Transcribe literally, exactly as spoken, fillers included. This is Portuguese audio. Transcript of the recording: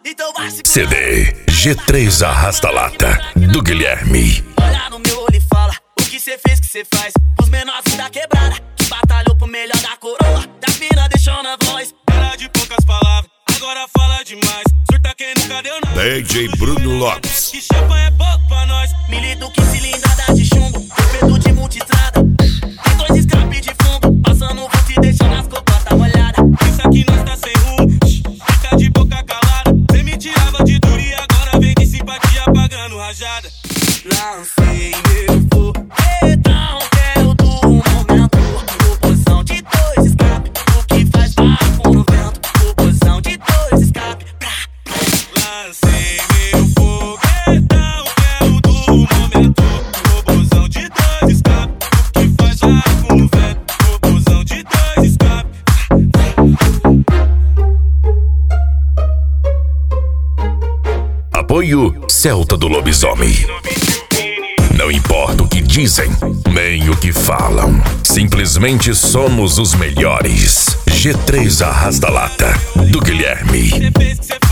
C D G três Arrasta-Lata, do Guilherme. Olha no meu olho e fala o que cê fez, que cê faz. Os menores da quebrada, que batalhou pro melhor da coroa. Das mina deixou na voz. Era de poucas palavras, agora fala demais. Surta quem nunca deu nada. D J Bruno Lopes. Que chapa é pouco pra nós. Milito que cilindrada de chumbo, torpedo de multistrada. Tem dois escape de fundo, passando o vulto e deixando as cocotas molhadas. Pensa que nós tá sem rumo, fica de boca calada. Cê me tirava de duro e agora vem de simpatia pagando rajada. Lancei meu foguetão, quero do momento. Proporção de dois escape, o que faz barco no vento. Proporção de dois escape. Lancei meu foguetão, quero do momento. Proporção de dois escape, o que faz barco no vento. Proporção de dois escape. Apoio Celta do Lobisomem. Não importa o que dizem, nem o que falam. Simplesmente somos os melhores. G três Arrasta-Lata, do Guilherme. Cê fez, cê